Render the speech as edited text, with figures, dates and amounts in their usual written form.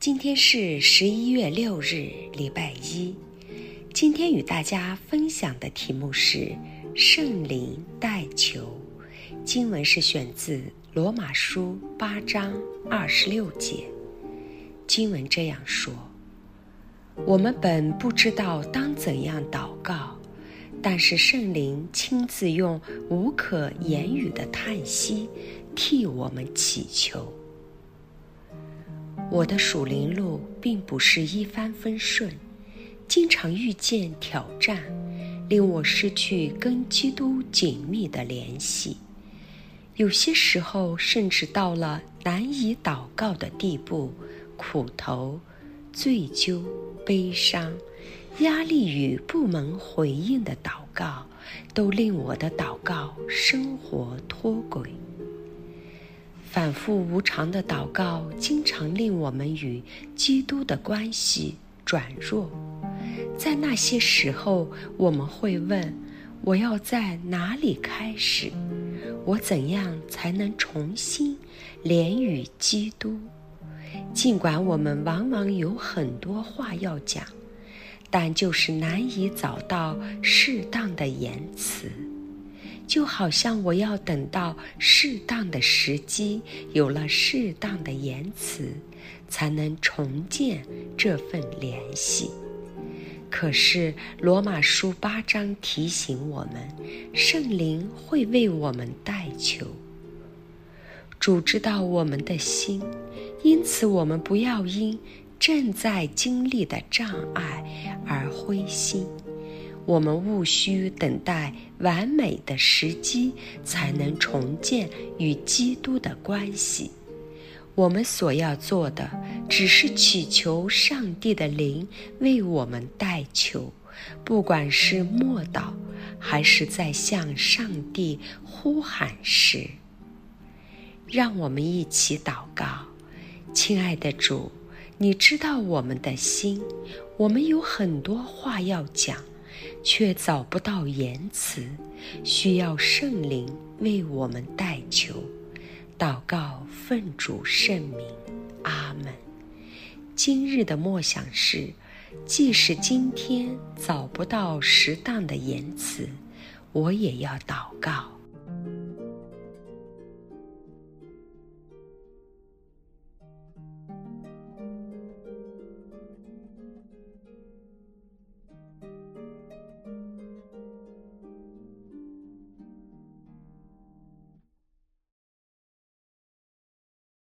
今天是11月6日，礼拜一。今天与大家分享的题目是圣灵代求。经文是选自罗马书8章26节。经文这样说：我们本不知道当怎样祷告，但是圣灵亲自用无可言语的叹息替我们祈求。我的属灵路并不是一帆风顺，经常遇见挑战，令我失去跟基督紧密的联系。有些时候甚至到了难以祷告的地步，苦头、醉酒、悲伤、压力与不能回应的祷告，都令我的祷告生活脱轨。反复无常的祷告经常令我们与基督的关系转弱。在那些时候，我们会问：我要在哪里开始？我怎样才能重新连与基督？尽管我们往往有很多话要讲，但就是难以找到适当的言辞。就好像我要等到适当的时机，有了适当的言辞，才能重建这份联系。可是罗马书8章提醒我们，圣灵会为我们代求。主知道我们的心，因此我们不要因正在经历的障碍而灰心。我们务须等待完美的时机，才能重建与基督的关系。我们所要做的，只是祈求上帝的灵为我们代求，不管是默祷，还是在向上帝呼喊时。让我们一起祷告。亲爱的主，你知道我们的心，我们有很多话要讲，却找不到言辞，需要圣灵为我们代求。祷告奉主圣名，阿们。今日的默想是：即使今天找不到适当的言辞，我也要祷告。